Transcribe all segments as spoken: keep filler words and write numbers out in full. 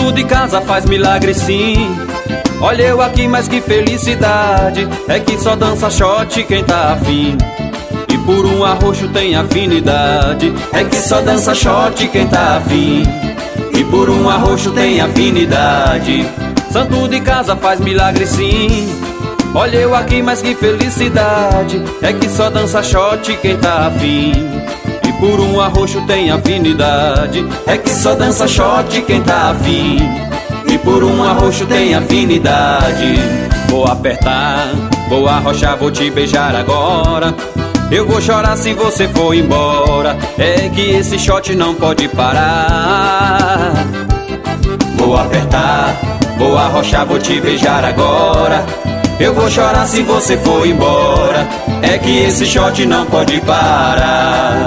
Santo de casa faz milagre sim. Olha eu aqui, mas que felicidade. É que só dança shot quem tá afim. E por um arroxo tem afinidade. É que só dança shot quem tá afim. E por um arroxo tem afinidade. Santo de casa faz milagre sim. Olha eu aqui, mas que felicidade. É que só dança shot quem tá afim. E por um arroxo tem afinidade. É que só dança shot quem tá afim. E por um arroxo tem afinidade. Vou apertar, vou arrochar, vou te beijar agora. Eu vou chorar se você for embora. É que esse shot não pode parar. Vou apertar, vou arrochar, vou te beijar agora. Eu vou chorar se você for embora. É que esse shot não pode parar.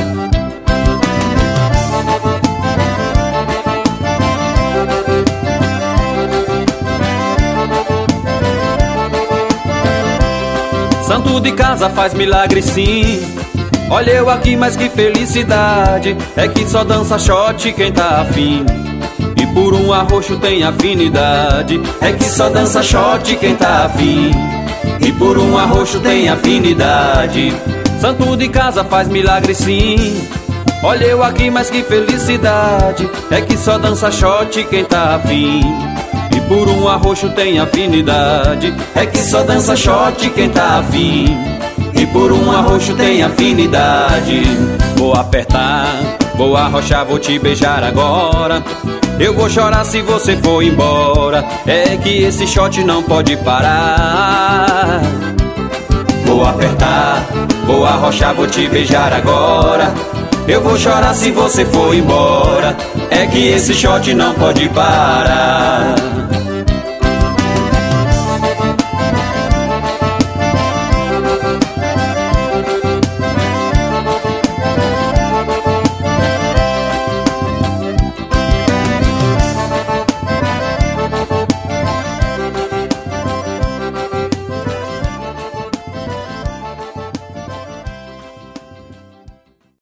Santo de casa faz milagre sim. Olha eu aqui, mas que felicidade. É que só dança shot quem tá afim. E por um arroxo tem afinidade. É que só dança shot quem tá afim. E por um arroxo tem afinidade. Santo de casa faz milagre sim. Olha eu aqui, mas que felicidade. É que só dança shot quem tá afim. E por um arroxo tem afinidade. É que só dança shot quem tá afim. E por um arroxo tem afinidade. Vou apertar, vou arrochar, vou te beijar agora. Eu vou chorar se você for embora. É que esse shot não pode parar. Vou apertar, vou arrochar, vou te beijar agora. Eu vou chorar se você for embora. É que esse shot não pode parar.